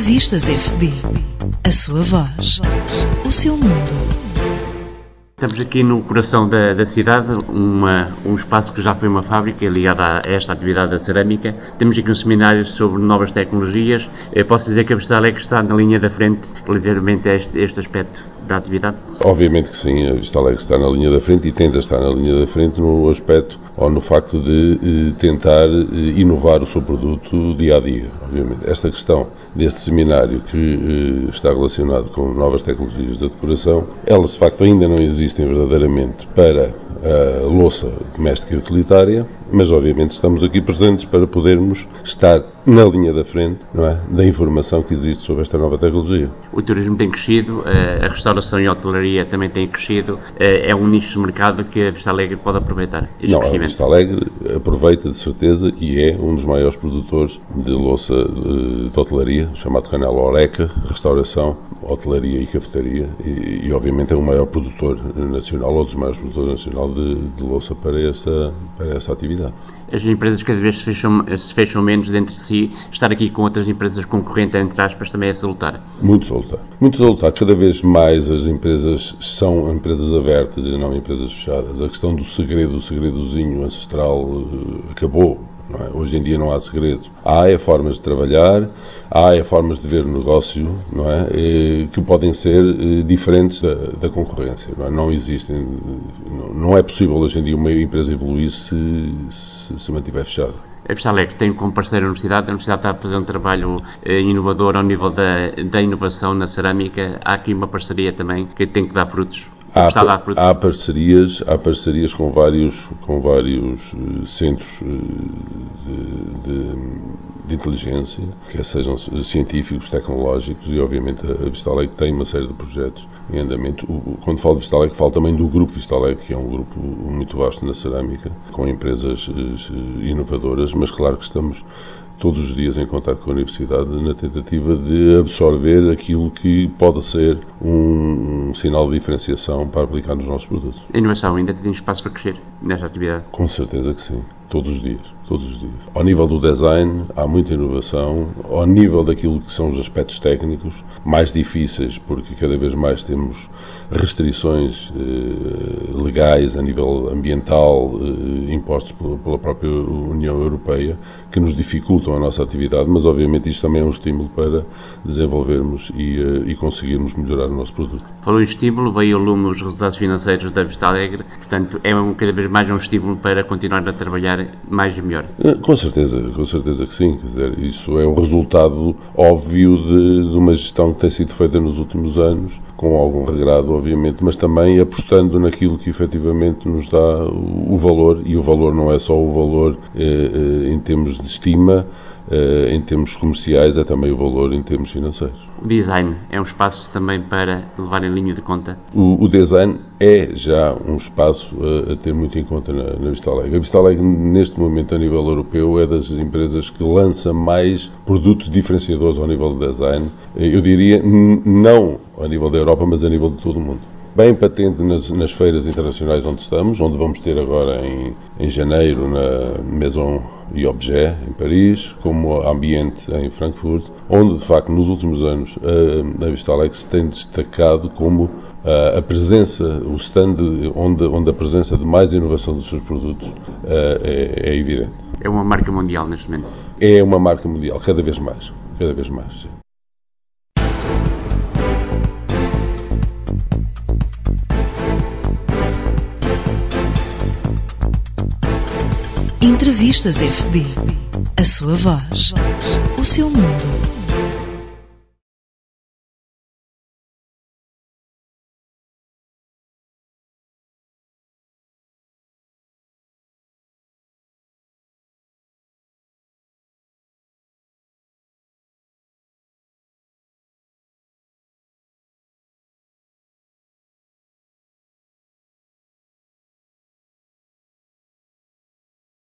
Entrevistas FB. A sua voz. O seu mundo. Estamos aqui no coração da cidade, um espaço que já foi uma fábrica ligada a esta atividade da cerâmica. Temos aqui um seminário sobre novas tecnologias. Posso dizer que a Vista Alegre está na linha da frente relativamente a este aspecto da atividade? Obviamente que sim, a Vista Alegre está na linha da frente e tenta estar na linha da frente no aspecto ou no facto de tentar inovar o seu produto dia a dia. Obviamente, esta questão deste seminário que está relacionado com novas tecnologias da decoração, elas de facto ainda não existem verdadeiramente para a louça doméstica e utilitária, mas obviamente estamos aqui presentes para podermos estar na linha da frente, não é, da informação que existe sobre esta nova tecnologia. O turismo tem crescido, a restauração e a hotelaria também têm crescido, é um nicho de mercado que a Vista Alegre pode aproveitar. Não, a Vista Alegre aproveita de certeza e é um dos maiores produtores de louça de hotelaria, chamado Canal Oreca, restauração, hotelaria e cafetaria, e obviamente é o maior produtor nacional, ou dos maiores produtores nacional de louça para essa atividade. As empresas cada vez se fecham menos dentro de si. Estar aqui com outras empresas concorrentes, entre aspas, também é salutar. Muito salutar. Muito salutar. Cada vez mais as empresas são empresas abertas e não empresas fechadas. A questão do segredo, o segredozinho ancestral acabou. Não é? Hoje em dia não há segredos. Há formas de trabalhar, há formas de ver o negócio, não é? Que podem ser diferentes da concorrência. Não é? Não existem, não é possível hoje em dia uma empresa evoluir se mantiver fechada. A Vista Alegre tem como parceiro a Universidade está a fazer um trabalho inovador ao nível da inovação na cerâmica. Há aqui uma parceria também que tem que dar frutos. Há parcerias com vários centros de inteligência, quer sejam científicos, tecnológicos, e obviamente a Vista Alegre tem uma série de projetos em andamento. Quando falo de Vista Alegre, falo também do Grupo Vista Alegre, que é um grupo muito vasto na cerâmica, com empresas inovadoras, mas claro que estamos todos os dias em contato com a Universidade na tentativa de absorver aquilo que pode ser um sinal de diferenciação para aplicar nos nossos produtos. A inovação ainda tem espaço para crescer nesta atividade? Com certeza que sim. Todos os dias. Ao nível do design, há muita inovação. Ao nível daquilo que são os aspectos técnicos, mais difíceis, porque cada vez mais temos restrições legais a nível ambiental, impostos pela própria União Europeia, que nos dificultam a nossa atividade, mas obviamente isto também é um estímulo para desenvolvermos e conseguirmos melhorar o nosso produto. Falou em estímulo, veio ao lume os resultados financeiros da Vista Alegre, portanto é cada vez mais um estímulo para continuar a trabalhar mais e melhor. Com certeza que sim. Quer dizer, isso é o resultado óbvio de uma gestão que tem sido feita nos últimos anos, com algum regrado, obviamente, mas também apostando naquilo que efetivamente nos dá o valor, e o valor não é só o valor em termos de estima, em termos comerciais, é também o valor em termos financeiros. O design é um espaço também para levar em linha de conta? O design é já um espaço a ter muito em conta na Vista Alegre. A Vista Alegre, neste momento, a nível europeu, é das empresas que lança mais produtos diferenciadores ao nível de design. Eu diria, não a nível da Europa, mas a nível de todo o mundo. Bem patente nas feiras internacionais onde estamos, onde vamos ter agora em janeiro na Maison et Objet, em Paris, como Ambiente, em Frankfurt, onde, de facto, nos últimos anos, a Vista Alegre se tem destacado como a presença, o stand onde a presença de mais inovação dos seus produtos é evidente. É uma marca mundial neste momento? É uma marca mundial, cada vez mais, sim. Entrevistas FB. A sua voz. O seu mundo.